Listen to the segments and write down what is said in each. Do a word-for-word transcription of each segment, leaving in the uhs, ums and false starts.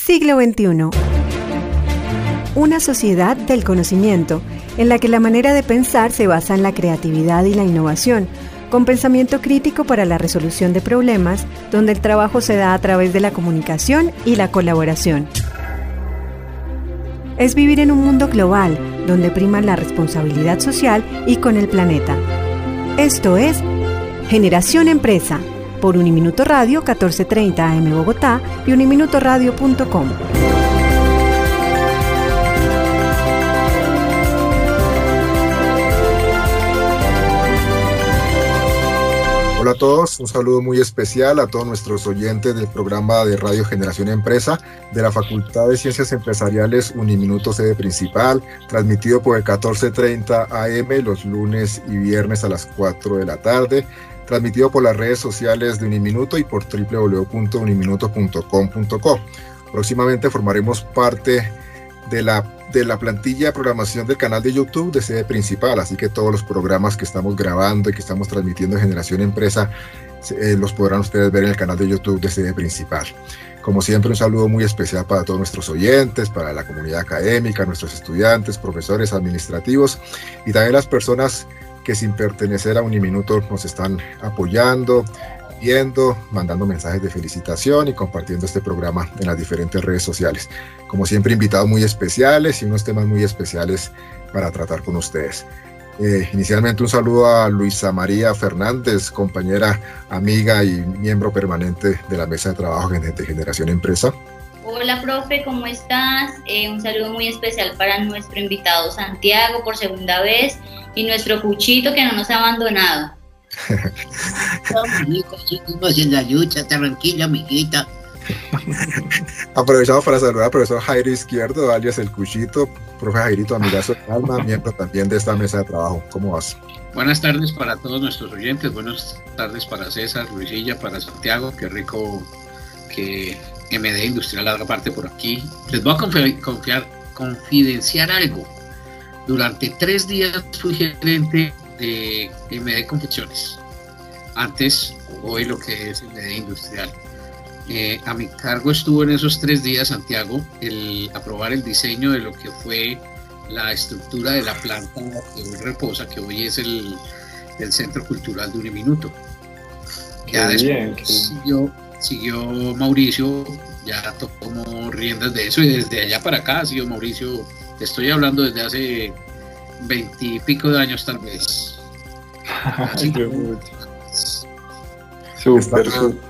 Siglo veintiuno. Una sociedad del conocimiento, en la que la manera de pensar se basa en la creatividad y la innovación, con pensamiento crítico para la resolución de problemas, donde el trabajo se da a través de la comunicación y la colaboración. Es vivir en un mundo global, donde prima la responsabilidad social y con el planeta. Esto es Generación Empresa, por Uniminuto Radio catorce treinta A M Bogotá y uniminuto radio punto com. Hola a todos, un saludo muy especial a todos nuestros oyentes del programa de Radio Generación Empresa de la Facultad de Ciencias Empresariales Uniminuto Sede Principal, transmitido por el catorce treinta A M los lunes y viernes a las cuatro de la tarde, transmitido por las redes sociales de Uniminuto y por doble u doble u doble u punto uniminuto punto com punto co. Próximamente formaremos parte de la, de la plantilla de programación del canal de YouTube de Sede Principal, así que todos los programas que estamos grabando y que estamos transmitiendo en Generación Empresa eh, los podrán ustedes ver en el canal de YouTube de Sede Principal. Como siempre, un saludo muy especial para todos nuestros oyentes, para la comunidad académica, nuestros estudiantes, profesores, administrativos y también las personas que sin pertenecer a Uniminuto nos están apoyando, viendo, mandando mensajes de felicitación y compartiendo este programa en las diferentes redes sociales. Como siempre, invitados muy especiales y unos temas muy especiales para tratar con ustedes. Eh, inicialmente un saludo a Luisa María Fernández, compañera, amiga y miembro permanente de la mesa de trabajo de Generación Empresa. Hola, profe, ¿cómo estás? Eh, un saludo muy especial para nuestro invitado Santiago por segunda vez y nuestro Cuchito que no nos ha abandonado. Seguimos en la lucha, tranquila, amiguita. Aprovechamos para saludar al profesor Jairo Izquierdo, alias El Cuchito, profe Jairito, amigazo de alma, miembro también de esta mesa de trabajo. ¿Cómo vas? Buenas tardes para todos nuestros oyentes, buenas tardes para César, Luisilla, para Santiago, qué rico que M D Industrial haga parte por aquí. Les voy a confiar, confiar, confidenciar algo. Durante tres días fui gerente de M D Confecciones. Antes, hoy lo que es M D Industrial. Eh, a mi cargo estuvo en esos tres días, Santiago, el aprobar el diseño de lo que fue la estructura de la planta que hoy reposa, que hoy es el, el Centro Cultural de Uniminuto. Ya Qué después bien, siguió, siguió Mauricio, ya tomó riendas de eso y desde allá para acá ha sido Mauricio, te estoy hablando desde hace veintipico de años tal vez. Así que, Súper,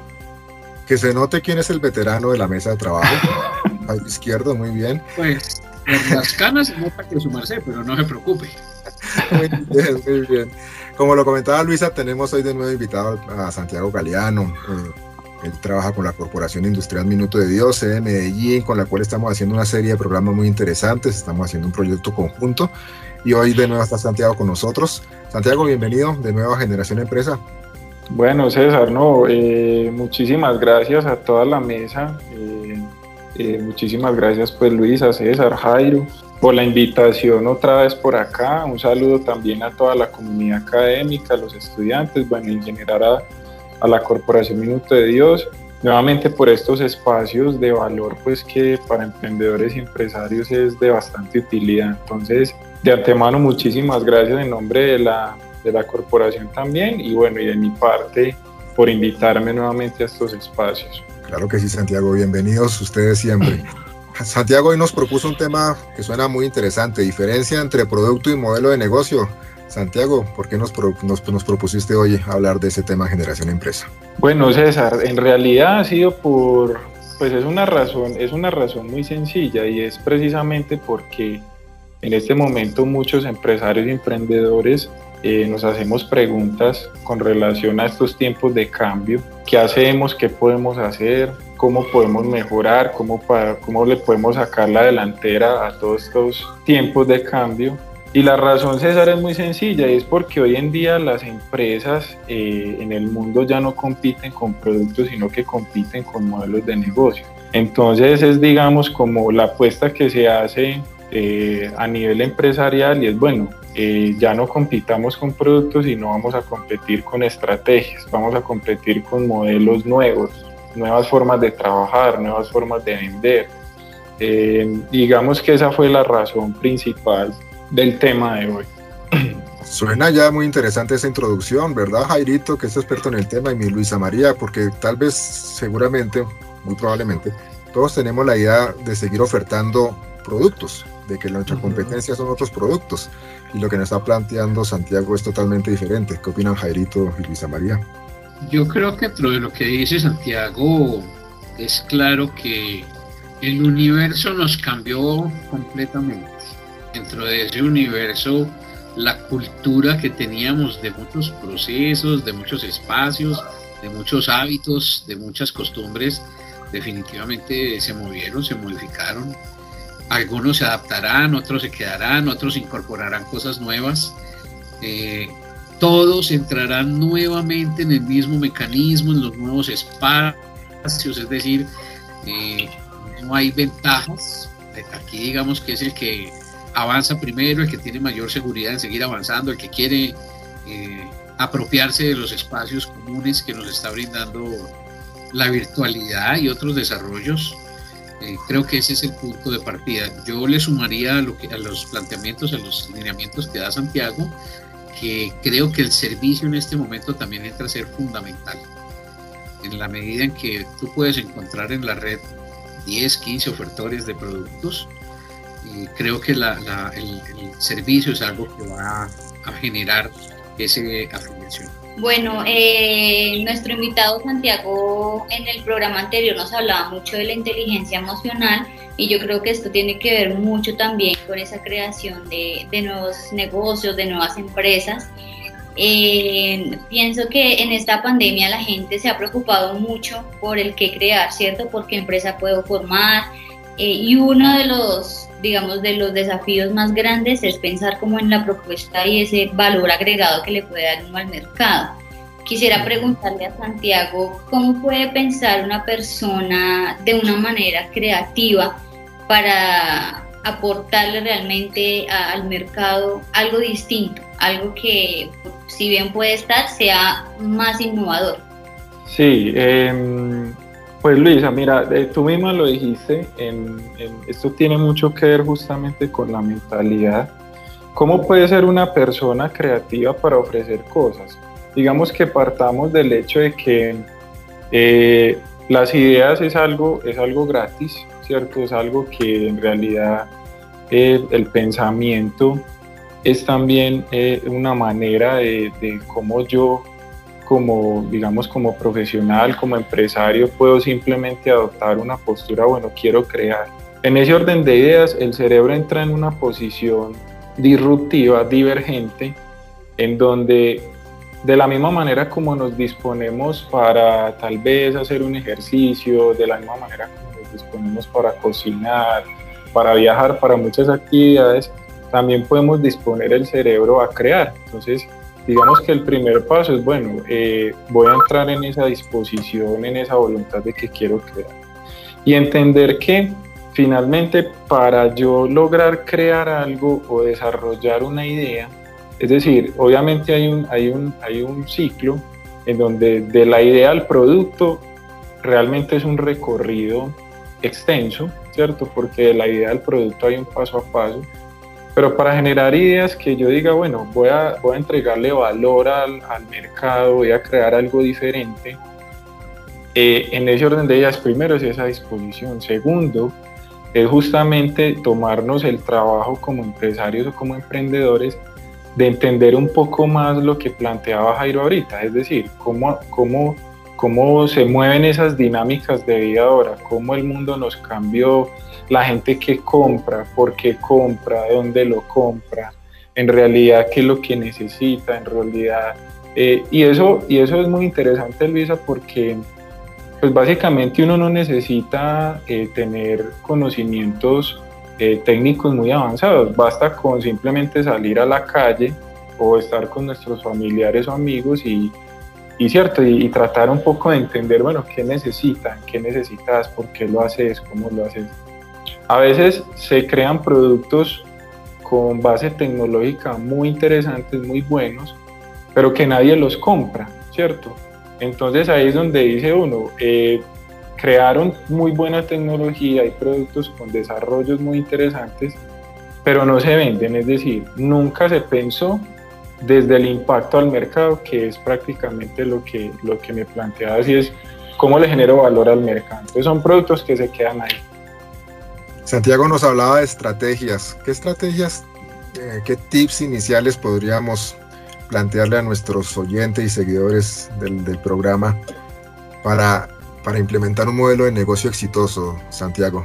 que se note quién es el veterano de la mesa de trabajo. Al izquierdo, muy bien. Pues por las canas se nota que su merced, pero no se preocupe. Muy bien, muy bien. Como lo comentaba Luisa, tenemos hoy de nuevo invitado a Santiago Galeano. Eh, él trabaja con la Corporación Industrial Minuto de Dios, sede de Medellín, con la cual estamos haciendo una serie de programas muy interesantes. Estamos haciendo un proyecto conjunto y hoy de nuevo está Santiago con nosotros. Santiago, bienvenido de nuevo a Generación Empresa. Bueno, César, no, eh, muchísimas gracias a toda la mesa, eh, eh, muchísimas gracias pues Luisa, César, Jairo, por la invitación otra vez por acá. Un saludo también a toda la comunidad académica, a los estudiantes, bueno, en general a, a la Corporación Minuto de Dios, nuevamente por estos espacios de valor pues que para emprendedores y empresarios es de bastante utilidad. Entonces, de antemano, muchísimas gracias en nombre de la de la corporación también y bueno, y de mi parte por invitarme nuevamente a estos espacios. Claro que sí, Santiago, bienvenidos ustedes siempre. Santiago hoy nos propuso un tema que suena muy interesante, diferencia entre producto y modelo de negocio. Santiago, ¿por qué nos, pro, nos, nos propusiste hoy hablar de ese tema Generación Empresa? Bueno, César, en realidad ha sido por, pues es una razón, es una razón muy sencilla y es precisamente porque en este momento muchos empresarios y emprendedores Eh, nos hacemos preguntas con relación a estos tiempos de cambio. ¿Qué hacemos? ¿Qué podemos hacer? ¿Cómo podemos mejorar? ¿Cómo, para, cómo le podemos sacar la delantera a todos estos tiempos de cambio? Y la razón, César, es muy sencilla y es porque hoy en día las empresas eh, en el mundo ya no compiten con productos, sino que compiten con modelos de negocio. Entonces es, digamos, como la apuesta que se hace eh, a nivel empresarial y es, bueno, Eh, ya no compitamos con productos, sino vamos a competir con estrategias, vamos a competir con modelos nuevos, nuevas formas de trabajar, nuevas formas de vender. Eh, digamos que esa fue la razón principal del tema de hoy. Suena ya muy interesante esa introducción, ¿verdad, Jairito, que es experto en el tema, y mi Luisa María? Porque tal vez, seguramente, muy probablemente, todos tenemos la idea de seguir ofertando productos, de que nuestra competencia son otros productos, y lo que nos está planteando Santiago es totalmente diferente. ¿Qué opinan Jairito y Luisa María? Yo creo que dentro de lo que dice Santiago es claro que el universo nos cambió completamente. Dentro de ese universo, la cultura que teníamos de muchos procesos, de muchos espacios, de muchos hábitos, de muchas costumbres, definitivamente se movieron, se modificaron. Algunos se adaptarán, otros se quedarán, otros incorporarán cosas nuevas. Eh, todos entrarán nuevamente en el mismo mecanismo, en los nuevos espacios, es decir, eh, no hay ventajas. Aquí digamos que es el que avanza primero, el que tiene mayor seguridad en seguir avanzando, el que quiere eh, apropiarse de los espacios comunes que nos está brindando la virtualidad y otros desarrollos. Eh, creo que ese es el punto de partida. Yo le sumaría a, lo que, a los planteamientos, a los lineamientos que da Santiago, que creo que el servicio en este momento también entra a ser fundamental. En la medida en que tú puedes encontrar en la red diez, quince ofertores de productos, y creo que la, la, el, el servicio es algo que va a generar esa afiliación. Bueno, eh, nuestro invitado Santiago en el programa anterior nos hablaba mucho de la inteligencia emocional, y yo creo que esto tiene que ver mucho también con esa creación de, de nuevos negocios, de nuevas empresas. Eh, pienso que en esta pandemia la gente se ha preocupado mucho por el qué crear, ¿cierto? Por qué empresa puedo formar, eh, y uno de los, digamos, de los desafíos más grandes es pensar como en la propuesta y ese valor agregado que le puede dar uno al mercado. Quisiera preguntarle a Santiago, ¿cómo puede pensar una persona de una manera creativa para aportarle realmente a, al mercado algo distinto, algo que, si bien puede estar, sea más innovador? Sí, eh, pues Luisa, mira, eh, tú misma lo dijiste, en, en, esto tiene mucho que ver justamente con la mentalidad. ¿Cómo puede ser una persona creativa para ofrecer cosas? Digamos que partamos del hecho de que eh, las ideas es algo, es algo gratis, ¿cierto? Es algo que en realidad eh, el pensamiento es también eh, una manera de, de cómo yo, como, digamos, como profesional, como empresario, puedo simplemente adoptar una postura, bueno, quiero crear. En ese orden de ideas, el cerebro entra en una posición disruptiva, divergente, en donde de la misma manera como nos disponemos para tal vez hacer un ejercicio, de la misma manera como nos disponemos para cocinar, para viajar, para muchas actividades, también podemos disponer el cerebro a crear. Entonces, digamos que el primer paso es, bueno, eh, voy a entrar en esa disposición, en esa voluntad de que quiero crear. Y entender que finalmente para yo lograr crear algo o desarrollar una idea, es decir, obviamente hay un, hay un, hay un ciclo en donde de la idea al producto realmente es un recorrido extenso, ¿cierto? Porque de la idea al producto hay un paso a paso. Pero para generar ideas que yo diga, bueno, voy a, voy a entregarle valor al, al mercado, voy a crear algo diferente, eh, en ese orden de ideas, primero es esa disposición. Segundo, es justamente tomarnos el trabajo como empresarios o como emprendedores de entender un poco más lo que planteaba Jairo ahorita, es decir, cómo, cómo, cómo se mueven esas dinámicas de vida ahora, cómo el mundo nos cambió, la gente que compra, por qué compra, dónde lo compra, en realidad qué es lo que necesita, en realidad, eh, y, eso, y eso es muy interesante, Luisa, porque pues básicamente uno no necesita eh, tener conocimientos Eh, técnicos muy avanzados, basta con simplemente salir a la calle o estar con nuestros familiares o amigos y, y cierto, y, y tratar un poco de entender, bueno, qué necesitan, qué necesitas, por qué lo haces, cómo lo haces. A veces se crean productos con base tecnológica muy interesantes, muy buenos, pero que nadie los compra, ¿cierto? Entonces ahí es donde dice uno, eh, crearon muy buena tecnología, hay productos con desarrollos muy interesantes, pero no se venden, es decir, nunca se pensó desde el impacto al mercado, que es prácticamente lo que, lo que me planteaba, así es cómo le genero valor al mercado. Entonces son productos que se quedan ahí. Santiago nos hablaba de estrategias. ¿Qué estrategias, eh, qué tips iniciales podríamos plantearle a nuestros oyentes y seguidores del, del programa para, para implementar un modelo de negocio exitoso, Santiago?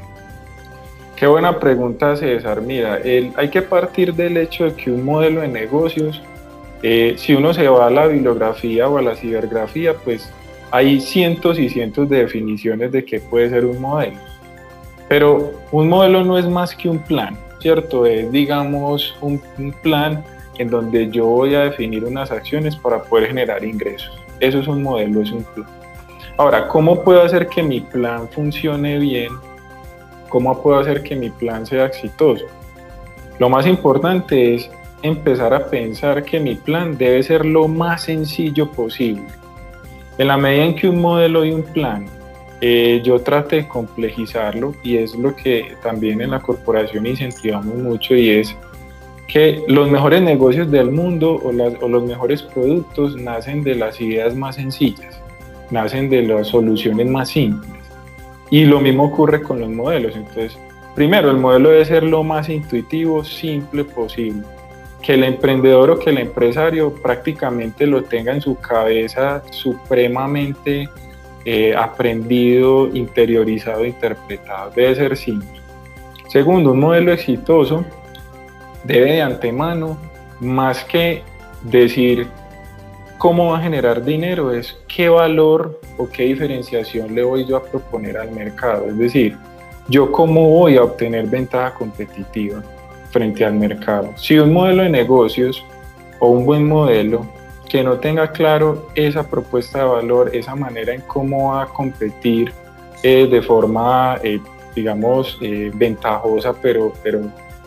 Qué buena pregunta, César. Mira, el, hay que partir del hecho de que un modelo de negocios, eh, si uno se va a la bibliografía o a la cibergrafía, pues hay cientos y cientos de definiciones de qué puede ser un modelo. Pero un modelo no es más que un plan, ¿cierto? Es, digamos, un, un plan en donde yo voy a definir unas acciones para poder generar ingresos. Eso es un modelo, es un plan. Ahora, ¿cómo puedo hacer que mi plan funcione bien? ¿Cómo puedo hacer que mi plan sea exitoso? Lo más importante es empezar a pensar que mi plan debe ser lo más sencillo posible. En la medida en que un modelo y un plan eh, yo trate de complejizarlo, y es lo que también en la corporación incentivamos mucho, y es que los mejores negocios del mundo o, las, o los mejores productos nacen de las ideas más sencillas, nacen de las soluciones más simples. Y lo mismo ocurre con los modelos. Entonces, primero, el modelo debe ser lo más intuitivo, simple posible. Que el emprendedor o que el empresario prácticamente lo tenga en su cabeza supremamente eh, aprendido, interiorizado, interpretado. Debe ser simple. Segundo, un modelo exitoso debe de antemano, más que decir cómo va a generar dinero, es qué valor o qué diferenciación le voy yo a proponer al mercado. Es decir, yo cómo voy a obtener ventaja competitiva frente al mercado. Si un modelo de negocios o un buen modelo que no tenga claro esa propuesta de valor, esa manera en cómo va a competir eh, de forma, eh, digamos, eh, ventajosa, pero, pero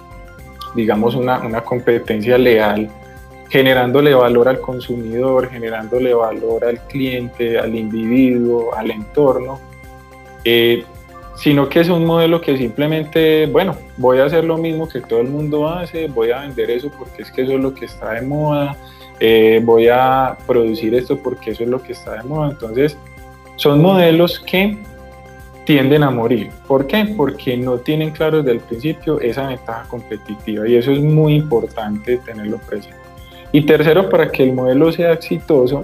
digamos una, una competencia leal, generándole valor al consumidor, generándole valor al cliente, al individuo, al entorno, eh, sino que es un modelo que simplemente, bueno, voy a hacer lo mismo que todo el mundo hace, voy a vender eso porque es que eso es lo que está de moda, eh, voy a producir esto porque eso es lo que está de moda. Entonces, son modelos que tienden a morir. ¿Por qué? Porque no tienen claro desde el principio esa ventaja competitiva, y eso es muy importante tenerlo presente. Y tercero, para que el modelo sea exitoso,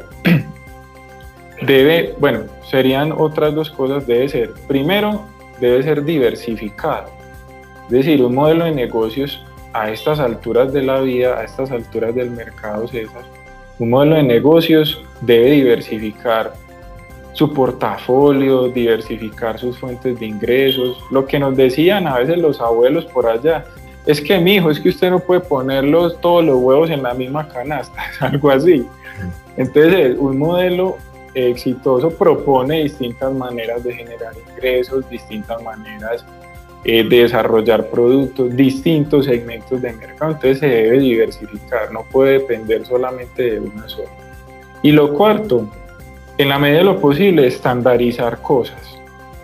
debe, bueno, serían otras dos cosas, debe ser, primero, debe ser diversificado. Es decir, un modelo de negocios a estas alturas de la vida, a estas alturas del mercado, César, un modelo de negocios debe diversificar su portafolio, diversificar sus fuentes de ingresos. Lo que nos decían a veces los abuelos por allá, es que mijo, es que usted no puede poner los, todos los huevos en la misma canasta, algo así. Entonces, un modelo exitoso propone distintas maneras de generar ingresos, distintas maneras eh, de desarrollar productos, distintos segmentos de mercado. Entonces se debe diversificar, no puede depender solamente de una sola. Y lo cuarto, en la medida de lo posible, estandarizar cosas.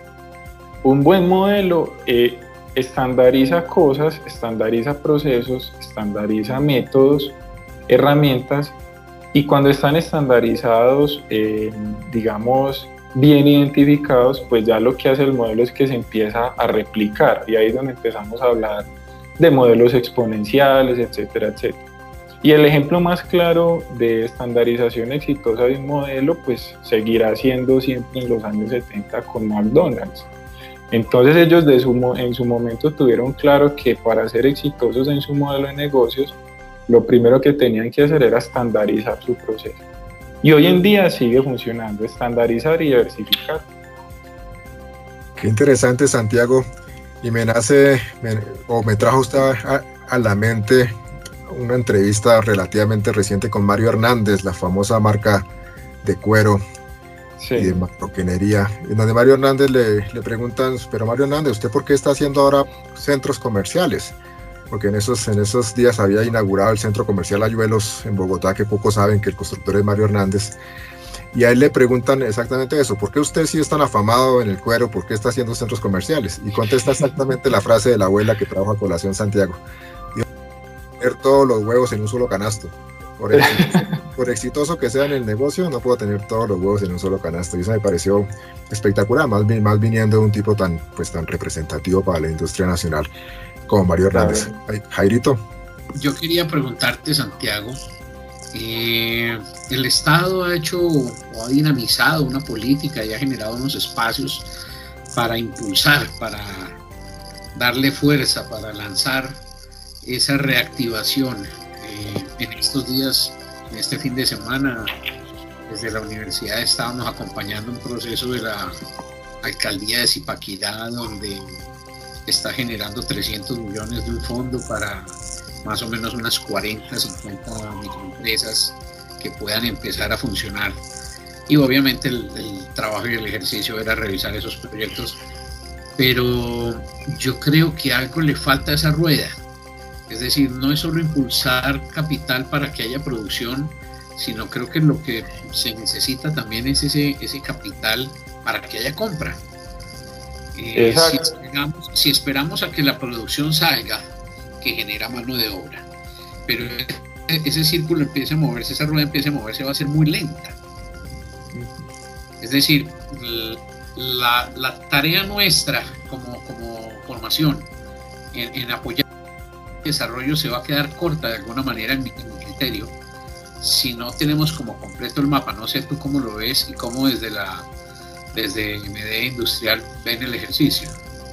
Un buen modelo eh, estandariza cosas, estandariza procesos, estandariza métodos, herramientas, y cuando están estandarizados, eh, digamos, bien identificados, pues ya lo que hace el modelo es que se empieza a replicar, y ahí es donde empezamos a hablar de modelos exponenciales, etcétera, etcétera. Y el ejemplo más claro de estandarización exitosa de un modelo, pues seguirá siendo siempre en los años setenta con McDonald's. Entonces ellos de su, en su momento tuvieron claro que para ser exitosos en su modelo de negocios, lo primero que tenían que hacer era estandarizar su proceso. Y hoy en día sigue funcionando, estandarizar y diversificar. Qué interesante, Santiago. Y me nace, me, o me trajo usted a, a la mente una entrevista relativamente reciente con Mario Hernández, la famosa marca de cuero. Sí. Y de marroquinería, en donde Mario Hernández le, le preguntan, pero Mario Hernández, ¿usted por qué está haciendo ahora centros comerciales? Porque en esos, en esos días había inaugurado el centro comercial Ayuelos en Bogotá, que pocos saben que el constructor es Mario Hernández. y a él le preguntan exactamente eso: ¿por qué usted sí es tan afamado en el cuero? ¿Por qué está haciendo centros comerciales? Y contesta exactamente la frase de la abuela que trajo a colación Santiago: poner todos los huevos en un solo canasto. Por exitoso, por exitoso que sea en el negocio, no puedo tener todos los huevos en un solo canasto. Y eso me pareció espectacular, más, más viniendo de un tipo tan, pues, tan representativo para la industria nacional como Mario Hernández. Claro. Jairito. Yo quería preguntarte, Santiago, eh, el Estado ha hecho o ha dinamizado una política y ha generado unos espacios para impulsar, para darle fuerza, para lanzar esa reactivación. Eh, en estos días, en este fin de semana, desde la universidad estábamos acompañando un proceso de la alcaldía de Zipaquirá, donde está generando trescientos millones de un fondo para más o menos unas cuarenta, cincuenta microempresas que puedan empezar a funcionar. Y obviamente el, el trabajo y el ejercicio era revisar esos proyectos, pero yo creo que algo le falta a esa rueda. Es decir, no es solo impulsar capital para que haya producción, sino creo que lo que se necesita también es ese, ese capital para que haya compra. Eh, si, esperamos, si esperamos a que la producción salga, que genera mano de obra, pero ese círculo empiece a moverse, esa rueda empiece a moverse, va a ser muy lenta. Es decir, la, la tarea nuestra como, como formación en, en apoyar desarrollo se va a quedar corta de alguna manera en mi, en mi criterio si no tenemos como completo el mapa. No sé tú cómo lo ves y cómo desde la desde M D Industrial ven el ejercicio.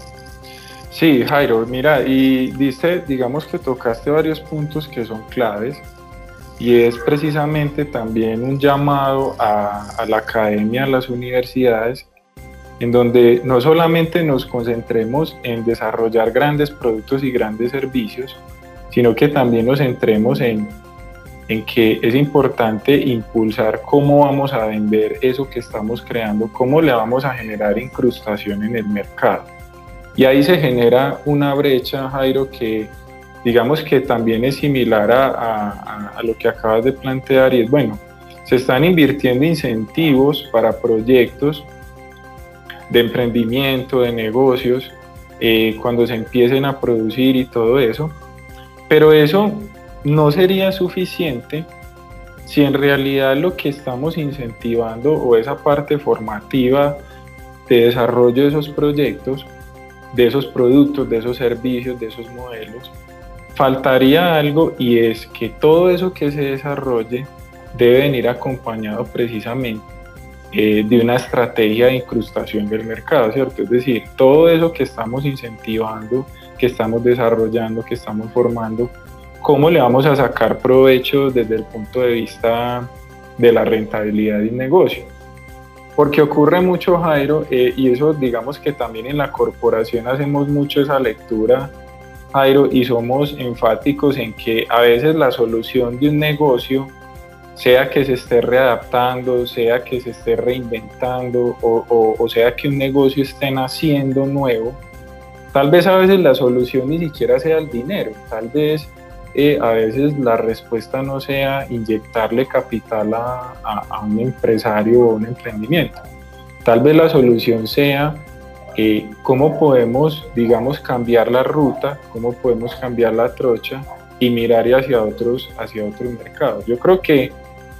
Sí, Jairo, mira, y diste, digamos que tocaste varios puntos que son claves, y es precisamente también un llamado a, a la academia, a las universidades, en donde no solamente nos concentremos en desarrollar grandes productos y grandes servicios, sino que también nos centremos en, en que es importante impulsar cómo vamos a vender eso que estamos creando, cómo le vamos a generar incrustación en el mercado. Y ahí se genera una brecha, Jairo, que digamos que también es similar a, a, a lo que acabas de plantear, y es, bueno, se están invirtiendo incentivos para proyectos de emprendimiento, de negocios, eh, cuando se empiecen a producir y todo eso, pero eso no sería suficiente si en realidad lo que estamos incentivando, o esa parte formativa de desarrollo de esos proyectos, de esos productos, de esos servicios, de esos modelos, faltaría algo, y es que todo eso que se desarrolle debe venir acompañado precisamente eh, de una estrategia de incrustación del mercado, ¿cierto? Es decir, todo eso que estamos incentivando, que estamos desarrollando, que estamos formando, ¿cómo le vamos a sacar provecho desde el punto de vista de la rentabilidad de un negocio? Porque ocurre mucho, Jairo, eh, y eso digamos que también en la corporación hacemos mucho esa lectura, Jairo, y somos enfáticos en que a veces la solución de un negocio, sea que se esté readaptando, sea que se esté reinventando, o, o, o sea que un negocio esté naciendo nuevo, tal vez a veces la solución ni siquiera sea el dinero, tal vez eh, a veces la respuesta no sea inyectarle capital a, a, a un empresario o un emprendimiento. Tal vez la solución sea eh, cómo podemos, digamos, cambiar la ruta, cómo podemos cambiar la trocha y mirar hacia otros, hacia otros mercados. Yo creo que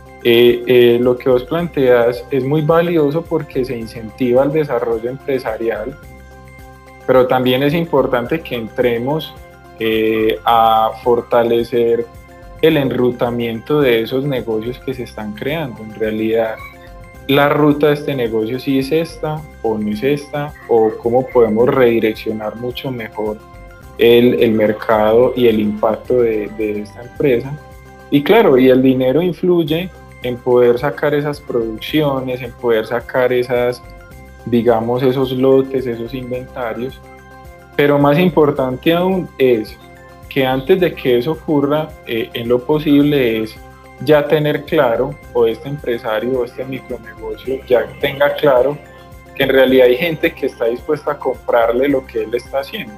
eh, eh, lo que vos planteas es muy valioso porque se incentiva el desarrollo empresarial, pero también es importante que entremos eh, a fortalecer el enrutamiento de esos negocios que se están creando. En realidad, la ruta de este negocio sí es esta o no es esta, o cómo podemos redireccionar mucho mejor el, el mercado y el impacto de, de esta empresa. Y claro, y el dinero influye en poder sacar esas producciones, en poder sacar esas, digamos, esos lotes, esos inventarios. Pero más importante aún es que antes de que eso ocurra, eh, en lo posible es ya tener claro, o este empresario o este micronegocio ya tenga claro que en realidad hay gente que está dispuesta a comprarle lo que él está haciendo.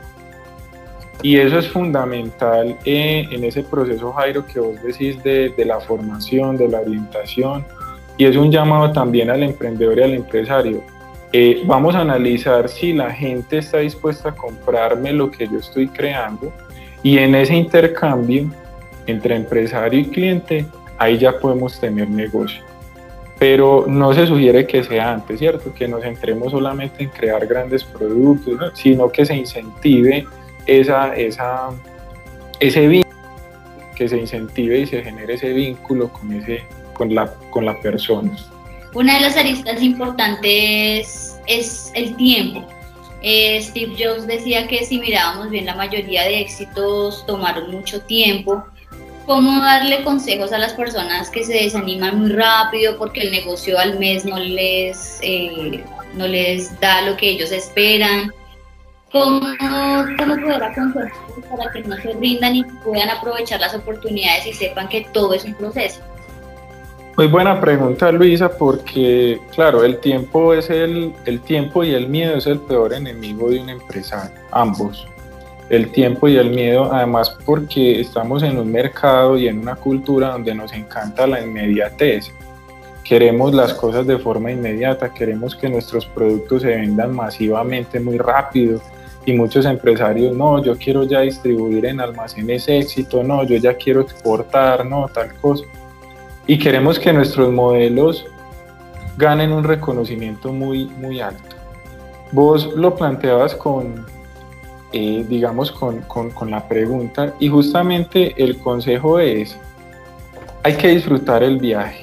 Y eso es fundamental eh, en ese proceso, Jairo, que vos decís de, de la formación, de la orientación, y es un llamado también al emprendedor y al empresario. Eh, vamos a analizar si la gente está dispuesta a comprarme lo que yo estoy creando, y en ese intercambio entre empresario y cliente, ahí ya podemos tener negocio. Pero no se sugiere que sea antes, ¿cierto? Que nos centremos solamente en crear grandes productos, ¿no? Sino que se incentive esa, esa, ese vínculo, que se incentive y se genere ese vínculo con, ese, con, la, con la persona. Una de las aristas importantes es el tiempo. Eh, Steve Jobs decía que si mirábamos bien, la mayoría de éxitos tomaron mucho tiempo. ¿Cómo darle consejos a las personas que se desaniman muy rápido porque el negocio al mes no les, eh, no les da lo que ellos esperan? ¿Cómo, cómo poder aconsejarlos para que no se rindan y puedan aprovechar las oportunidades y sepan que todo es un proceso? Muy buena pregunta, Luisa, porque claro, el tiempo es el, el tiempo y el miedo es el peor enemigo de un empresario, ambos. El tiempo y el miedo, además porque estamos en un mercado y en una cultura donde nos encanta la inmediatez. Queremos las cosas de forma inmediata, queremos que nuestros productos se vendan masivamente muy rápido, y muchos empresarios, no, yo quiero ya distribuir en almacenes éxito, no, yo ya quiero exportar, no, tal cosa. Y queremos que nuestros modelos ganen un reconocimiento muy, muy alto. Vos lo planteabas con, eh, digamos, con, con, con la pregunta, y justamente el consejo es, hay que disfrutar el viaje.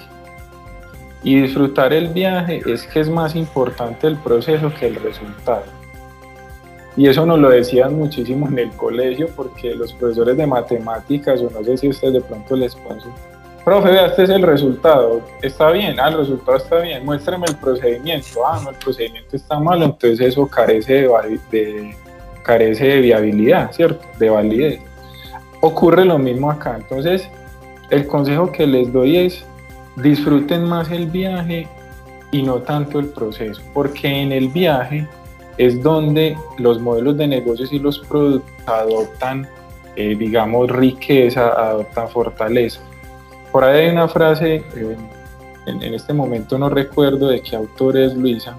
Y disfrutar el viaje es que es más importante el proceso que el resultado. Y eso nos lo decían muchísimo en el colegio, porque los profesores de matemáticas, o no sé si a ustedes de pronto les pasó, profe, vea, este es el resultado, está bien, ah, el resultado está bien, muéstrame el procedimiento, ah, no, el procedimiento está malo, entonces eso carece de, de, carece de viabilidad, ¿cierto? De validez. Ocurre lo mismo acá. Entonces, el consejo que les doy es, disfruten más el viaje y no tanto el proceso, porque en el viaje es donde los modelos de negocios y los productos adoptan, eh, digamos, riqueza, adoptan fortaleza. Por ahí hay una frase, eh, en, en este momento no recuerdo de qué autor es, Luisa,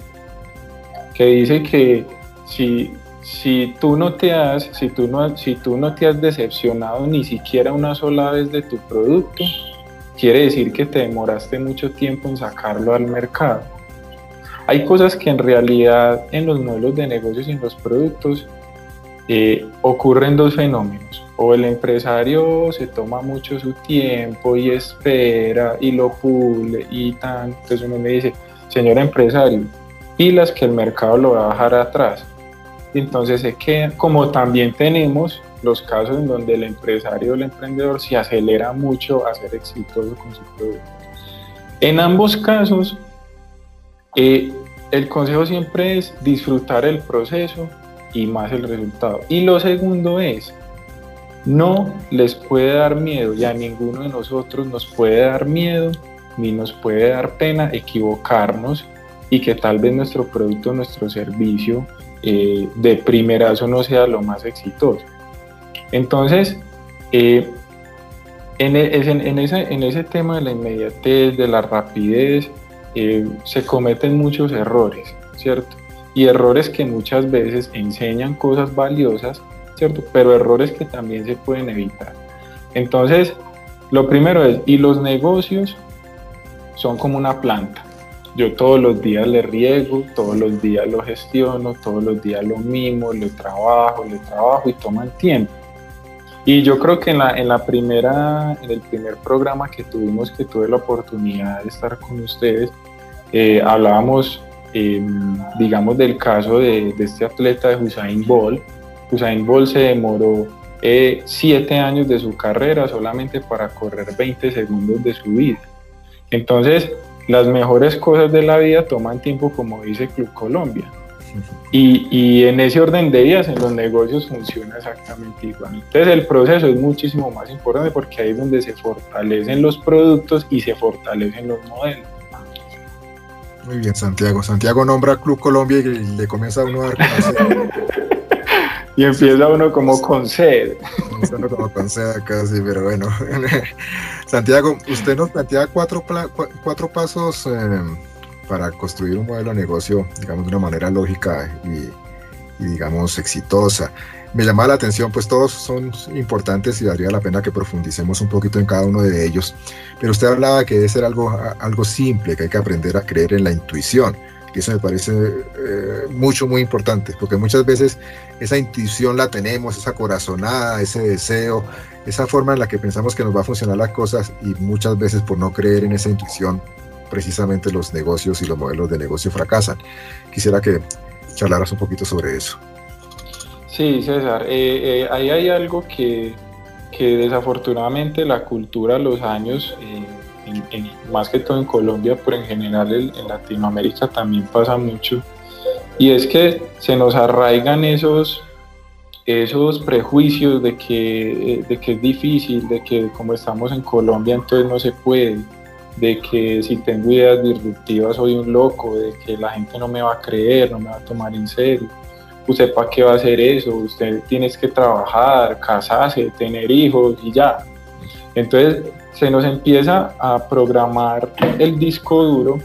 que dice que si, si, tú no te has, si, tú no, si tú no te has decepcionado ni siquiera una sola vez de tu producto, quiere decir que te demoraste mucho tiempo en sacarlo al mercado. Hay cosas que en realidad en los modelos de negocios y en los productos eh, ocurren dos fenómenos. O el empresario se toma mucho su tiempo y espera y lo pule y tan. Entonces uno me dice, señor empresario, pilas que el mercado lo va a dejar atrás. Entonces se queda, como también tenemos los casos en donde el empresario o el emprendedor se acelera mucho a ser exitoso con su producto. En ambos casos, eh, el consejo siempre es disfrutar el proceso y más el resultado. Y lo segundo es, no les puede dar miedo, y a ninguno de nosotros nos puede dar miedo, ni nos puede dar pena equivocarnos y que tal vez nuestro producto, nuestro servicio eh, de primerazo no sea lo más exitoso. Entonces, eh, en, en, en, ese, en ese tema de la inmediatez, de la rapidez, eh, se cometen muchos errores, ¿cierto? Y errores que muchas veces enseñan cosas valiosas, ¿cierto? Pero errores que también se pueden evitar. Entonces, lo primero es, y los negocios son como una planta. Yo todos los días le riego, todos los días lo gestiono, todos los días lo mimo, le trabajo, le trabajo y toman tiempo. Y yo creo que en la, en la primera, en el primer programa que tuvimos, que tuve la oportunidad de estar con ustedes, eh, hablábamos, eh, digamos, del caso de, de este atleta de Usain Bolt. Usain Bolt se demoró eh, siete años de su carrera solamente para correr veinte segundos de su vida. Entonces, las mejores cosas de la vida toman tiempo, como dice Club Colombia. Y, y en ese orden de ideas, en los negocios funciona exactamente igual. Entonces, el proceso es muchísimo más importante porque ahí es donde se fortalecen los productos y se fortalecen los modelos. Muy bien, Santiago. Santiago nombra Club Colombia y le comienza a uno a dar conocer. y empieza uno como con sed. Uno como con sed casi, pero bueno. Santiago, usted nos plantea cuatro, cuatro pasos eh, para construir un modelo de negocio, digamos, de una manera lógica y, y digamos, exitosa. Me llama la atención, pues todos son importantes y valdría la pena que profundicemos un poquito en cada uno de ellos, pero usted hablaba que debe ser algo, algo simple, que hay que aprender a creer en la intuición, y eso me parece eh, mucho, muy importante, porque muchas veces esa intuición la tenemos, esa corazonada, ese deseo, esa forma en la que pensamos que nos va a funcionar las cosas, y muchas veces por no creer en esa intuición, precisamente los negocios y los modelos de negocio fracasan. Quisiera que charlaras un poquito sobre eso. Sí, César, eh, eh, ahí hay algo que, que desafortunadamente la cultura a los años, eh, en, en, más que todo en Colombia, pero en general en, en Latinoamérica también pasa mucho, y es que se nos arraigan esos, esos prejuicios de que, de que es difícil, de que como estamos en Colombia entonces no se puede, de que si tengo ideas disruptivas soy un loco, de que la gente no me va a creer, no me va a tomar en serio. ¿Usted para qué va a hacer eso? Usted tiene que trabajar, casarse, tener hijos y ya. Entonces se nos empieza a programar el disco duro,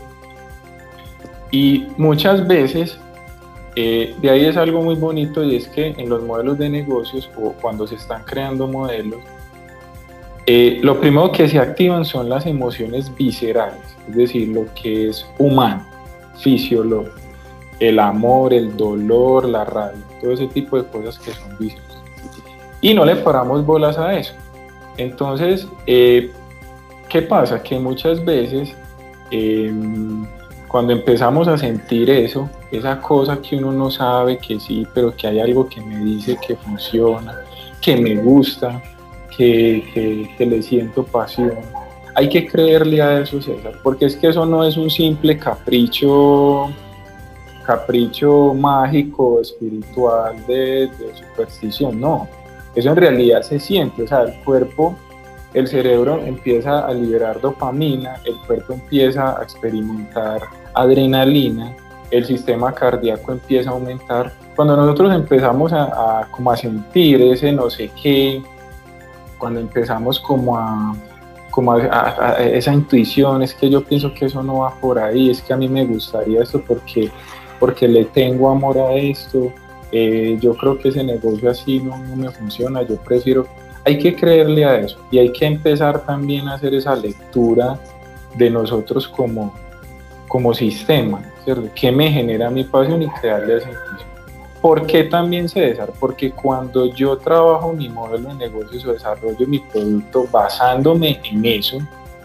y muchas veces eh, de ahí es algo muy bonito, y es que en los modelos de negocios o cuando se están creando modelos, eh, lo primero que se activan son las emociones viscerales, es decir, lo que es humano, fisiológico. El amor, el dolor, la rabia, todo ese tipo de cosas que son vicios. Y no le paramos bolas a eso. Entonces, eh, ¿qué pasa? Que muchas veces, eh, cuando empezamos a sentir eso, esa cosa que uno no sabe que sí, pero que hay algo que me dice que funciona, que me gusta, que, que, que le siento pasión, hay que creerle a eso, César, porque es que eso no es un simple capricho capricho mágico, espiritual, de, de superstición, no, eso en realidad se siente, o sea, el cuerpo, el cerebro empieza a liberar dopamina, el cuerpo empieza a experimentar adrenalina, el sistema cardíaco empieza a aumentar. Cuando nosotros empezamos a, a, como a sentir ese no sé qué, cuando empezamos como a como a, a, a esa intuición, es que yo pienso que eso no va por ahí, es que a mí me gustaría esto porque porque le tengo amor a esto, eh, yo creo que ese negocio así no, no me funciona, yo prefiero, hay que creerle a eso, y hay que empezar también a hacer esa lectura de nosotros como, como sistema, ¿cierto? ¿Qué me genera mi pasión? Y crearle esa intuición. ¿Por qué también, César? Porque cuando yo trabajo mi modelo de negocios o desarrollo mi producto basándome en eso,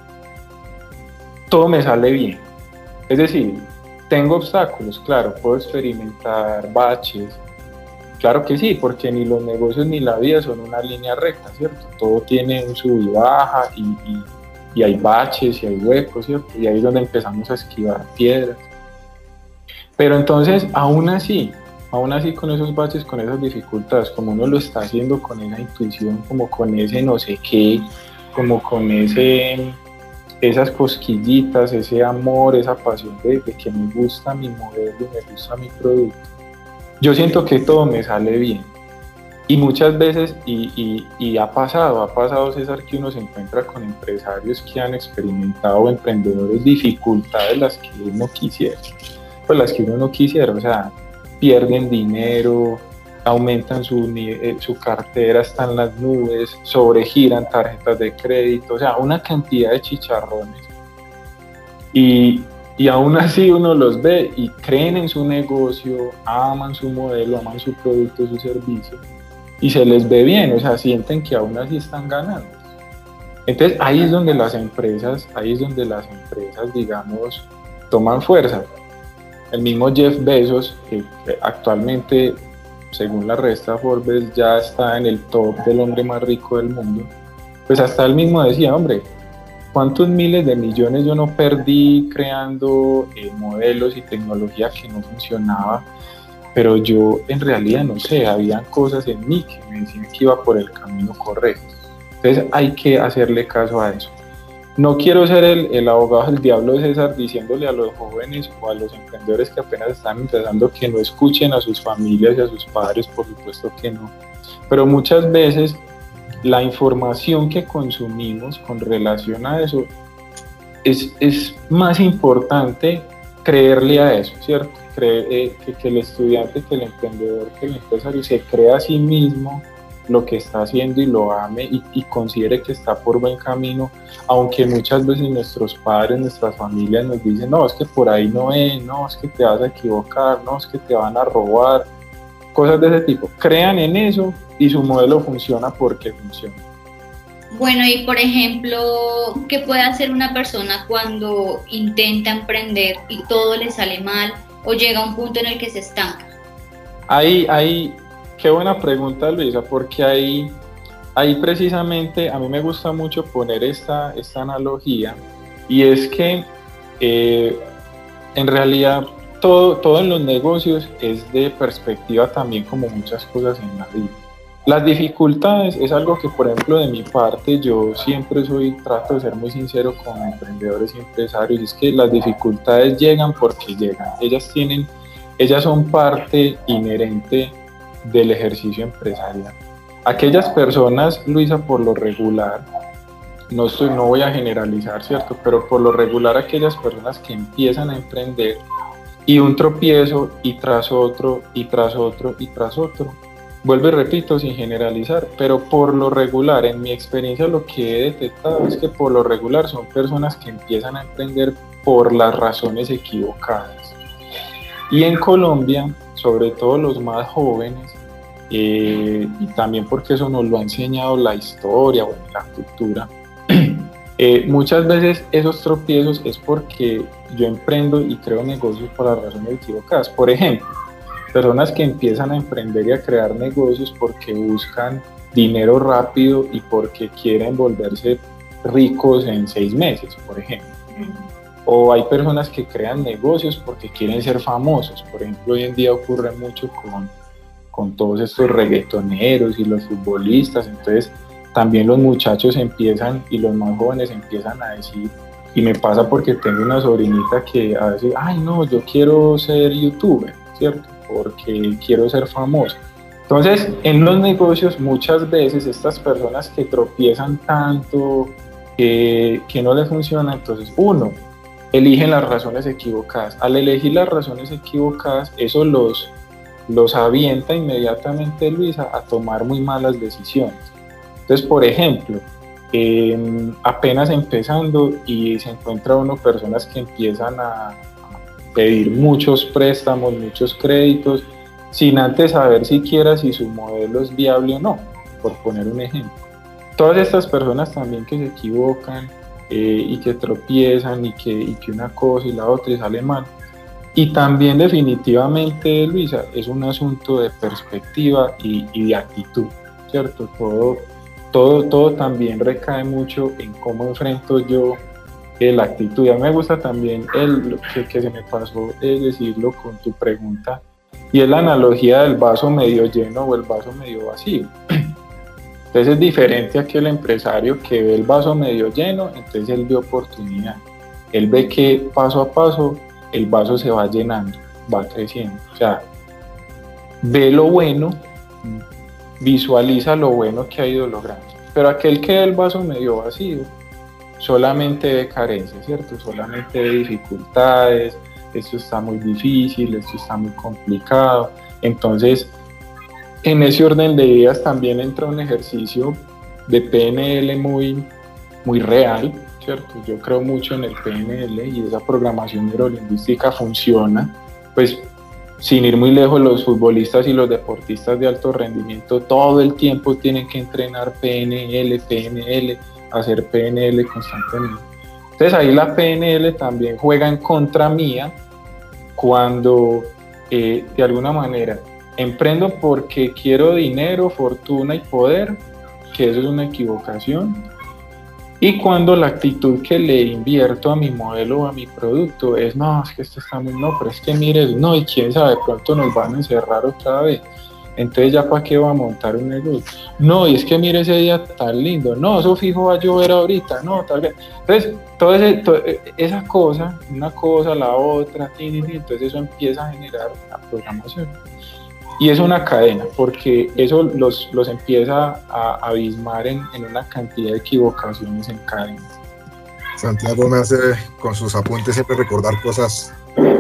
todo me sale bien. Es decir, tengo obstáculos, claro, puedo experimentar baches, claro que sí, porque ni los negocios ni la vida son una línea recta, ¿cierto? Todo tiene un sub y baja, y, y, y hay baches y hay huecos, ¿cierto? Y ahí es donde empezamos a esquivar piedras. Pero entonces, aún así, aún así con esos baches, con esas dificultades, como uno lo está haciendo con esa intuición, como con ese no sé qué, como con ese... esas cosquillitas, ese amor, esa pasión de, de que me gusta mi modelo, me gusta mi producto, yo siento que todo me sale bien. Y muchas veces, y, y, y ha pasado, ha pasado, César, que uno se encuentra con empresarios que han experimentado, emprendedores, dificultades las que uno quisiera, pues las que uno no quisiera, o sea, pierden dinero, aumentan su, su cartera, están en las nubes, sobregiran tarjetas de crédito, o sea, una cantidad de chicharrones. Y, y aún así uno los ve y creen en su negocio, aman su modelo, aman su producto, su servicio, y se les ve bien, o sea, sienten que aún así están ganando. Entonces ahí es donde las empresas, ahí es donde las empresas, digamos, toman fuerza. El mismo Jeff Bezos, que actualmente, según la revista Forbes, ya está en el top del hombre más rico del mundo, pues hasta él mismo decía, hombre, ¿cuántos miles de millones yo no perdí creando eh, modelos y tecnología que no funcionaba? Pero yo en realidad no sé, había cosas en mí que me decían que iba por el camino correcto. Entonces hay que hacerle caso a eso. no quiero ser el, el abogado del diablo de César diciéndole a los jóvenes o a los emprendedores que apenas están empezando que no escuchen a sus familias y a sus padres, por supuesto que no. Pero muchas veces la información que consumimos con relación a eso es, es más importante creerle a eso, ¿cierto? Creer, eh, que, que el estudiante, que el emprendedor, que el empresario se crea a sí mismo lo que está haciendo y lo ame y, y considere que está por buen camino, aunque muchas veces nuestros padres, nuestras familias nos dicen, no, es que por ahí no es, no, es que te vas a equivocar, no, es que te van a robar, cosas de ese tipo. Crean en eso y su modelo funciona porque funciona. Bueno, y por ejemplo, ¿qué puede hacer una persona cuando intenta emprender y todo le sale mal o llega a un punto en el que se estanca? Ahí, ahí, qué buena pregunta, Luisa, porque ahí, ahí precisamente a mí me gusta mucho poner esta, esta analogía, y es que eh, en realidad todo, todo en los negocios es de perspectiva también, como muchas cosas en la vida. Las dificultades es algo que, por ejemplo, de mi parte, yo siempre soy, trato de ser muy sincero con emprendedores y empresarios, es que las dificultades llegan porque llegan. Ellas tienen, ellas son parte inherente del ejercicio empresarial. Aquellas personas, Luisa, por lo regular, no, estoy, no voy a generalizar, ¿cierto? Pero por lo regular aquellas personas que empiezan a emprender y un tropiezo y tras otro y tras otro y tras otro, vuelvo y repito, sin generalizar, pero por lo regular, en mi experiencia, lo que he detectado es que por lo regular son personas que empiezan a emprender por las razones equivocadas. Y en Colombia, sobre todo los más jóvenes, eh, y también porque eso nos lo ha enseñado la historia o la cultura, eh, muchas veces esos tropiezos es porque yo emprendo y creo negocios por las razones equivocadas. Por ejemplo, personas que empiezan a emprender y a crear negocios porque buscan dinero rápido y porque quieren volverse ricos en seis meses, por ejemplo. O hay personas que crean negocios porque quieren ser famosos. Por ejemplo, hoy en día ocurre mucho con, con todos estos reggaetoneros y los futbolistas. Entonces, también los muchachos empiezan y los más jóvenes empiezan a decir, y me pasa porque tengo una sobrinita que a veces, ay no, yo quiero ser youtuber, ¿cierto? Porque quiero ser famoso. Entonces, en los negocios muchas veces estas personas que tropiezan tanto, eh, que no les funciona, entonces uno, eligen las razones equivocadas. Al elegir las razones equivocadas, eso los, los avienta inmediatamente, Luisa, a tomar muy malas decisiones. Entonces, por ejemplo, eh, apenas empezando y se encuentra uno personas que empiezan a pedir muchos préstamos, muchos créditos, sin antes saber siquiera si su modelo es viable o no, por poner un ejemplo. Todas estas personas también que se equivocan eh, y que tropiezan y que, y que una cosa y la otra y sale mal. Y también definitivamente, Luisa, es un asunto de perspectiva y, y de actitud, ¿cierto? Todo, todo, todo también recae mucho en cómo enfrento yo la actitud. Y a mí me gusta también el que, que se me pasó es decirlo con tu pregunta, y es la analogía del vaso medio lleno o el vaso medio vacío. Entonces es diferente a aquel empresario que ve el vaso medio lleno, entonces él ve oportunidad, él ve que paso a paso el vaso se va llenando, va creciendo, o sea, ve lo bueno, visualiza lo bueno que ha ido logrando. Pero aquel que ve el vaso medio vacío solamente ve carencias, ¿cierto? Solamente ve dificultades, esto está muy difícil, esto está muy complicado. Entonces, en ese orden de ideas también entra un ejercicio de P N L muy, muy real, ¿cierto? Yo creo mucho en el P N L y esa programación neurolingüística funciona, pues sin ir muy lejos, los futbolistas y los deportistas de alto rendimiento todo el tiempo tienen que entrenar P N L, P N L, hacer P N L constantemente. Entonces ahí la P N L también juega en contra mía cuando eh, de alguna manera emprendo porque quiero dinero, fortuna y poder, que eso es una equivocación, y cuando la actitud que le invierto a mi modelo o a mi producto es no, es que esto está muy, no, pero es que mire, no, y quién sabe, pronto nos van a encerrar otra vez. entonces ya para qué va a montar un negocio. No, y es que mire ese día tan lindo, no, eso fijo va a llover ahorita, no, tal vez. Entonces, todo ese, todo, esa cosa, una cosa, la otra, entonces eso empieza a generar la programación. Y es una cadena, porque eso los, los empieza a abismar en, en una cantidad de equivocaciones en cadena. Santiago me hace con sus apuntes siempre recordar cosas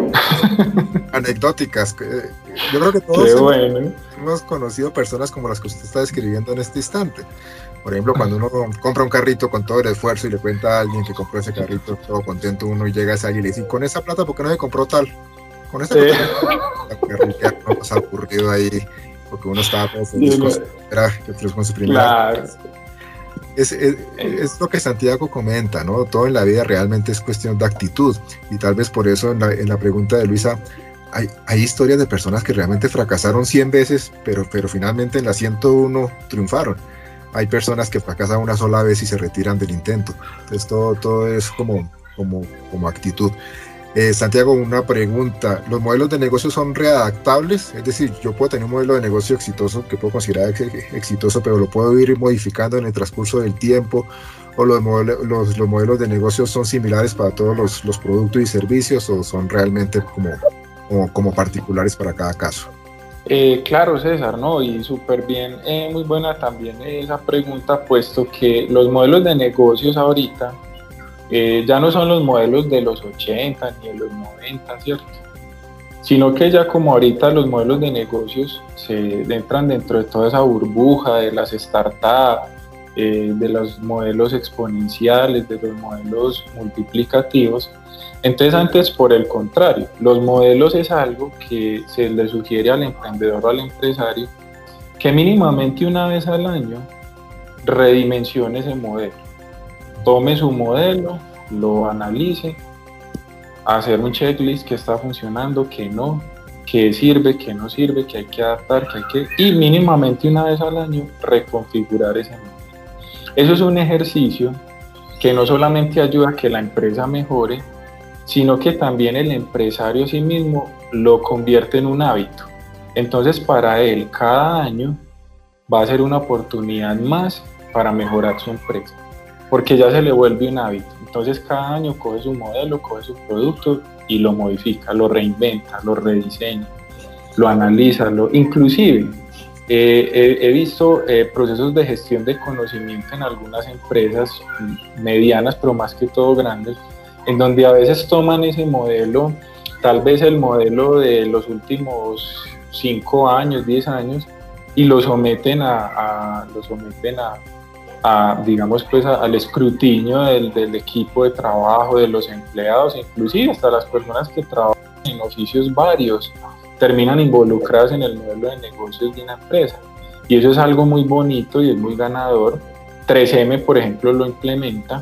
anecdóticas. Yo creo que todos hemos, bueno. hemos conocido personas como las que usted está describiendo en este instante. Por ejemplo, cuando uno compra un carrito con todo el esfuerzo y le cuenta a alguien que compró ese carrito, todo contento uno, y llega a esa y le dice, con esa plata, ¿por qué no se compró tal? Con esa plata, ¿qué nos ha ocurrido ahí? Porque uno estaba todo feliz con su, era, con su primera. Claro. Es, es, es lo que Santiago comenta, ¿no? Todo en la vida realmente es cuestión de actitud, y tal vez por eso en la, en la pregunta de Luisa hay, hay historias de personas que realmente fracasaron cien veces, pero, pero finalmente en la ciento uno triunfaron. Hay personas que fracasan una sola vez y se retiran del intento. Entonces todo, todo es como, como, como actitud. Eh, Santiago, una pregunta. ¿Los modelos de negocio son readaptables? Es decir, yo puedo tener un modelo de negocio exitoso que puedo considerar ex exitoso, pero lo puedo ir modificando en el transcurso del tiempo, o los, modelo, los, los modelos de negocio son similares para todos los, los productos y servicios, o son realmente como, como, como particulares para cada caso. Eh, claro, César, ¿no? Y súper bien, eh, muy buena también esa pregunta, puesto que los modelos de negocios ahorita Eh, ya no son los modelos de los ochenta ni de los noventa, ¿cierto? Sino que ya como ahorita los modelos de negocios se entran dentro de toda esa burbuja de las startups, eh, de los modelos exponenciales, de los modelos multiplicativos. Entonces antes, por el contrario, los modelos es algo que se le sugiere al emprendedor o al empresario que mínimamente una vez al año redimensione ese modelo. Tome su modelo, lo analice, hacer un checklist que está funcionando, que no, que sirve, que no sirve, que hay que adaptar, que hay que... y mínimamente una vez al año reconfigurar ese modelo. Eso es un ejercicio que no solamente ayuda a que la empresa mejore, sino que también el empresario a sí mismo lo convierte en un hábito. Entonces para él cada año va a ser una oportunidad más para mejorar su empresa, porque ya se le vuelve un hábito. Entonces cada año coge su modelo, coge su producto y lo modifica, lo reinventa, lo rediseña, lo analiza, lo, inclusive eh, he, he visto eh, procesos de gestión de conocimiento en algunas empresas medianas, pero más que todo grandes, en donde a veces toman ese modelo, tal vez el modelo de los últimos cinco años, diez años, y lo someten a, a, lo someten a A, digamos pues a, al escrutinio del, del equipo de trabajo, de los empleados, inclusive hasta las personas que trabajan en oficios varios terminan involucradas en el modelo de negocios de una empresa, y eso es algo muy bonito y es muy ganador. tres eme, por ejemplo, lo implementa,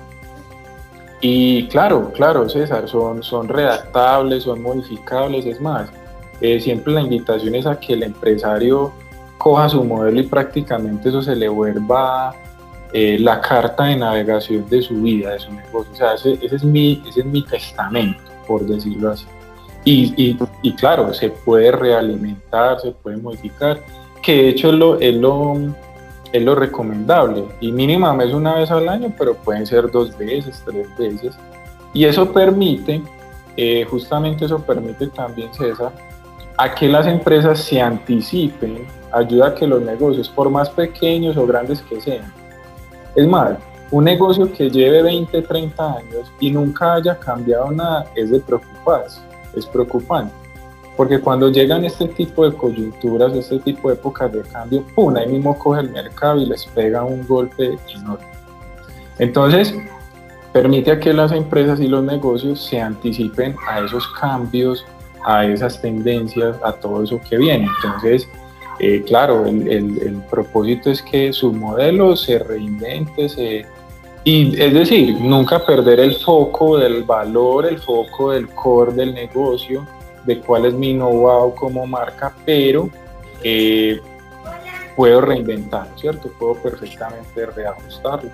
y claro, claro, César, son, son redactables, son modificables. Es más, eh, siempre la invitación es a que el empresario coja su modelo y prácticamente eso se le vuelva Eh, la carta de navegación de su vida, de su negocio. O sea, ese, ese, es, mi, ese es mi testamento, por decirlo así. Y, y, y claro, se puede realimentar, se puede modificar, que de hecho es lo, es lo, es lo recomendable. Y mínimamente es una vez al año, pero pueden ser dos veces, tres veces. Y eso permite, eh, justamente eso permite también, César, a que las empresas se anticipen, ayuda a que los negocios, por más pequeños o grandes que sean, es más, un negocio que lleve veinte, treinta años y nunca haya cambiado nada es de preocuparse, es preocupante, porque cuando llegan este tipo de coyunturas, este tipo de épocas de cambio, ¡pum!, ahí mismo coge el mercado y les pega un golpe enorme. Entonces, permite a que las empresas y los negocios se anticipen a esos cambios, a esas tendencias, a todo eso que viene. Entonces, Eh, claro, el, el, el propósito es que su modelo se reinvente, se, y es decir, nunca perder el foco del valor, el foco del core del negocio, de cuál es mi know-how como marca, pero eh, puedo reinventar, ¿cierto? Puedo perfectamente reajustarlo.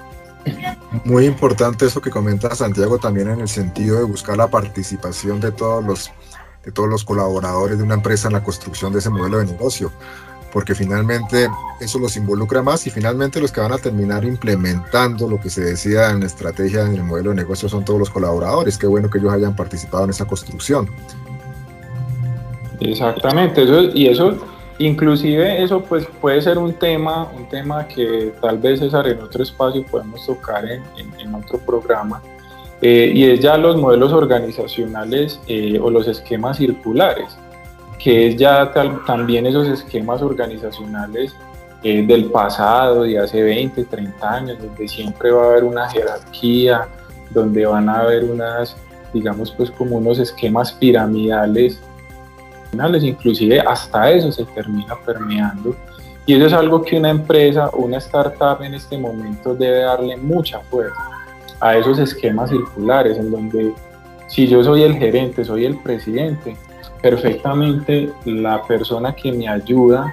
Muy importante eso que comenta Santiago, también en el sentido de buscar la participación de todos los de todos los colaboradores de una empresa en la construcción de ese modelo de negocio, porque finalmente eso los involucra más y finalmente los que van a terminar implementando lo que se decía en la estrategia, en el modelo de negocio, son todos los colaboradores. Qué bueno que ellos hayan participado en esa construcción. Exactamente, eso, y eso, inclusive eso pues puede ser un tema, un tema que tal vez, César, en otro espacio podemos tocar en, en, en otro programa, eh, y es ya los modelos organizacionales eh, o los esquemas circulares, que es ya tal, también esos esquemas organizacionales eh, del pasado, de hace veinte, treinta años, donde siempre va a haber una jerarquía, donde van a haber unas, digamos pues como unos esquemas piramidales, inclusive hasta eso se termina permeando, y eso es algo que una empresa o una startup en este momento debe darle mucha fuerza a esos esquemas circulares, en donde si yo soy el gerente, soy el presidente, perfectamente la persona que me ayuda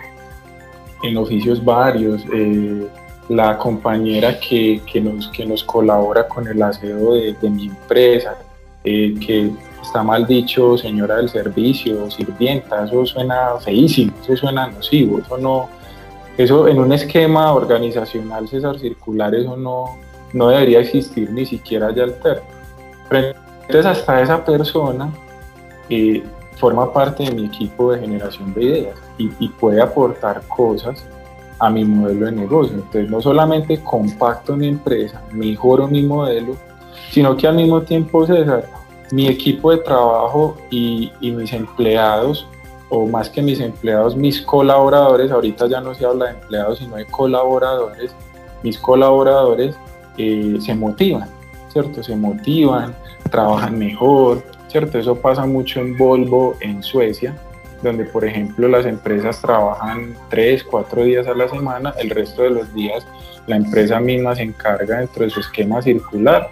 en oficios varios, eh, la compañera que, que, nos, que nos colabora con el aseo de, de mi empresa, eh, que está mal dicho señora del servicio, sirvienta, eso suena feísimo, eso suena nocivo, eso no, eso en un esquema organizacional, César, circular, eso no, no debería existir ni siquiera ya el término. Entonces hasta esa persona eh, forma parte de mi equipo de generación de ideas y, y puede aportar cosas a mi modelo de negocio. Entonces no solamente compacto mi empresa, mejoro mi modelo, sino que al mismo tiempo, César, mi equipo de trabajo y, y mis empleados, o más que mis empleados, mis colaboradores, ahorita ya no se habla de empleados sino de colaboradores, mis colaboradores eh, se motivan, ¿cierto? Se motivan, trabajan mejor, ¿cierto? Eso pasa mucho en Volvo, en Suecia, donde por ejemplo las empresas trabajan tres, cuatro días a la semana, el resto de los días la empresa misma se encarga dentro de su esquema circular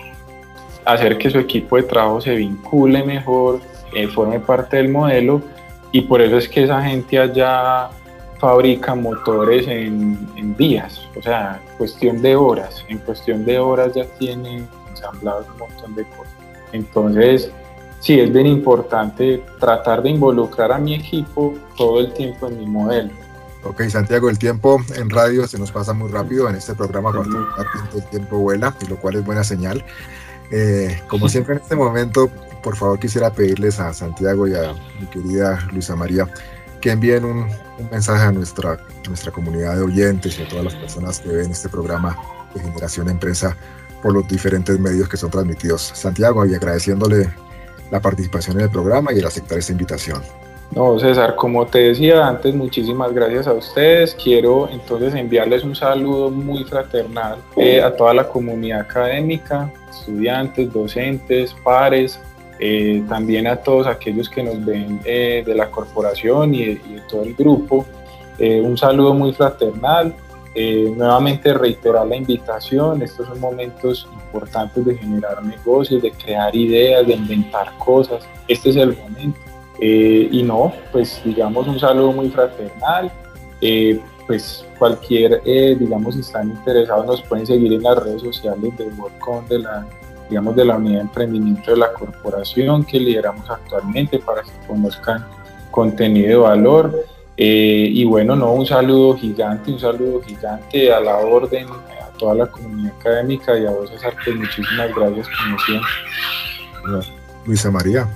hacer que su equipo de trabajo se vincule mejor, eh, forme parte del modelo, y por eso es que esa gente allá fabrica motores en, en días, o sea, cuestión de horas, en cuestión de horas ya tienen ensamblados un montón de cosas. Entonces, sí, es bien importante tratar de involucrar a mi equipo todo el tiempo en mi modelo. Ok, Santiago, el tiempo en radio se nos pasa muy rápido en este programa, cuando el tiempo vuela, y lo cual es buena señal. Eh, como siempre en este momento, por favor quisiera pedirles a Santiago y a mi querida Luisa María que envíen un, un mensaje a nuestra, nuestra comunidad de oyentes y a todas las personas que ven este programa de Generación Empresa por los diferentes medios que son transmitidos. Santiago, y agradeciéndole la participación en el programa y el aceptar esta invitación. No, César, como te decía antes, muchísimas gracias a ustedes. Quiero entonces enviarles un saludo muy fraternal eh, a toda la comunidad académica, estudiantes, docentes, pares, eh, también a todos aquellos que nos ven eh, de la corporación y de, y de todo el grupo. Eh, un saludo muy fraternal. Eh, nuevamente reiterar la invitación. Estos son momentos importantes de generar negocios, de crear ideas, de inventar cosas. Este es el momento. Eh, y no, pues digamos un saludo muy fraternal, eh, pues cualquier, eh, digamos si están interesados nos pueden seguir en las redes sociales de WorldCon, de la, digamos de la unidad de emprendimiento de la corporación que lideramos actualmente, para que conozcan contenido de valor, eh, y bueno, no, un saludo gigante, un saludo gigante a la orden, a toda la comunidad académica, y a vos, César, pues muchísimas gracias como siempre. Luisa María.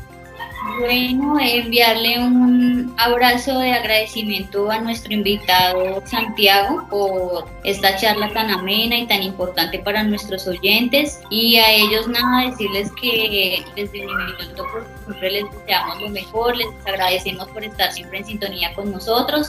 Bueno, enviarle un abrazo de agradecimiento a nuestro invitado Santiago por esta charla tan amena y tan importante para nuestros oyentes, y a ellos nada, decirles que desde mi minuto por siempre les deseamos lo mejor, les agradecemos por estar siempre en sintonía con nosotros,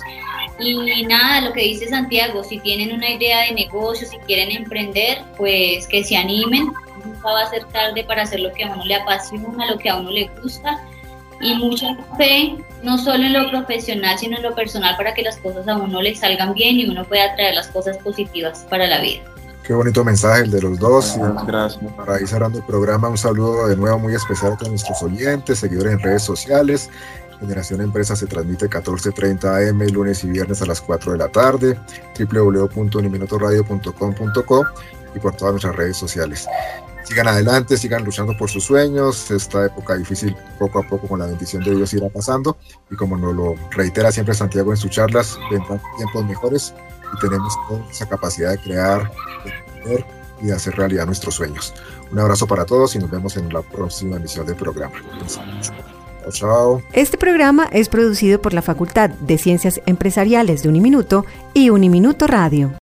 y nada, lo que dice Santiago, si tienen una idea de negocio, si quieren emprender, pues que se animen, nunca va a ser tarde para hacer lo que a uno le apasiona, lo que a uno le gusta, y mucha fe, no solo en lo profesional, sino en lo personal, para que las cosas a uno le salgan bien y uno pueda traer las cosas positivas para la vida. Qué bonito mensaje el de los dos. Gracias, gracias. Para ir cerrando el programa, un saludo de nuevo muy especial a todos nuestros oyentes, seguidores en redes sociales. Generación Empresa se transmite catorce treinta a eme lunes y viernes a las cuatro de la tarde, doble u doble u doble u punto uniminutoradio punto com punto co y por todas nuestras redes sociales. sigan adelante, sigan luchando por sus sueños. Esta época difícil poco a poco con la bendición de Dios irá pasando, y como nos lo reitera siempre Santiago en sus charlas, vendrán tiempos mejores y tenemos toda esa capacidad de crear, de emprender y de hacer realidad nuestros sueños. Un abrazo para todos y nos vemos en la próxima emisión del programa. Chao, chao. Este programa es producido por la Facultad de Ciencias Empresariales de Uniminuto y Uniminuto Radio.